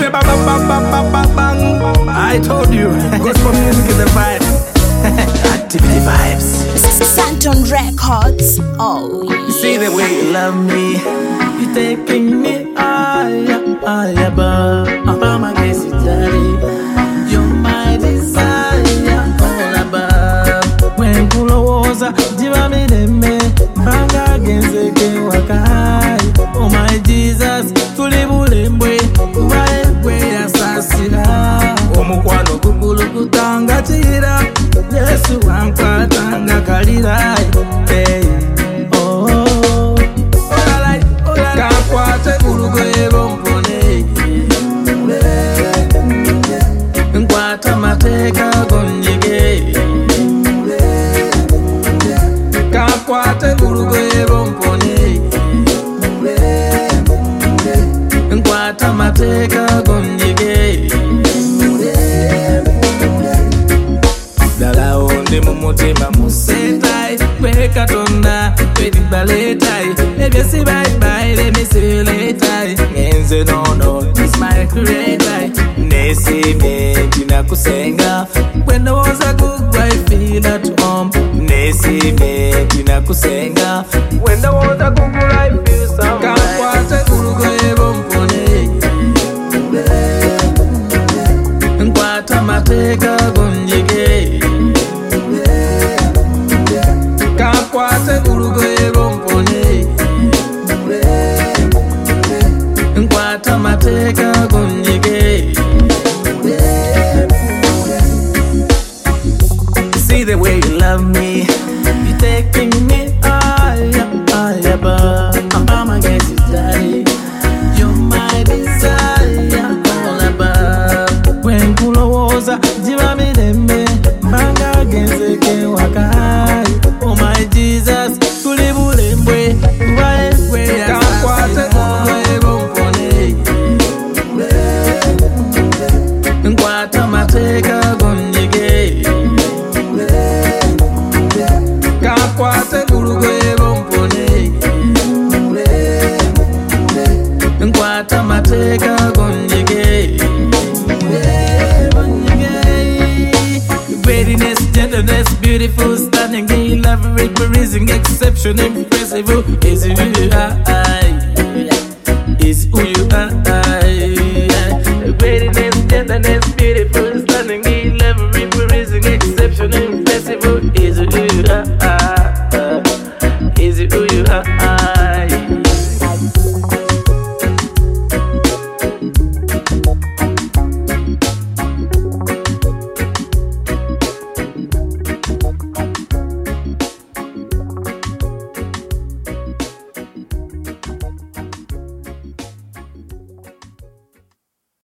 say bang bang bang bang bang bang bang. I told you, gospel music is the vibe. Activity vibes. Santon Records. Oh yeah. You see the way you love me, you taking me higher, higher above. My case, daddy, you're my desire, all above. When kulowoza, jiva mireme, banga genzeke wakai. Oh my Jesus, tulibulembwe, kubaebwe asasira. Omukwano kukulu kutanga chira, Yesu wankwatanga kalira. Hey, oh, alright, alright. Kakwate urugoye bompone, nkwata mateka gonyege. Kakwate urugoye bompone, nkwata mateka gonyege. Dala onde mumutima musetai, kweka tonda, kwedi baletai. Ebesi bye bye, let me see you later. Ngenze no, it's my creator. Nesi me, tina kusenga. When I was a good boy, feel at home. Nesi me, tina kusenga. When I was a good boy, I feel somewhere. Kakwate urugoye bompone, nkwata mateka gonyege. Kakwate urugoye bompone, nkwata mateka gonyege. See the way you love me, you taking me higher, higher above. I'm against you, daddy, you're my desire, all above. When kulowoza, jiva mireme, banga genzeke wakai. Oh my Jesus, tulibulembwe, kubaebwe kakwate urugoye bompone, nkwata mateka gonyege. Kakwate urugoye bompone, nkwata mateka gonyege. Greatness, gentleness, beautiful, stunning, gay, love, rising, exception, impressive. Is who you are, is who you are. Greatness, gentleness, beautiful,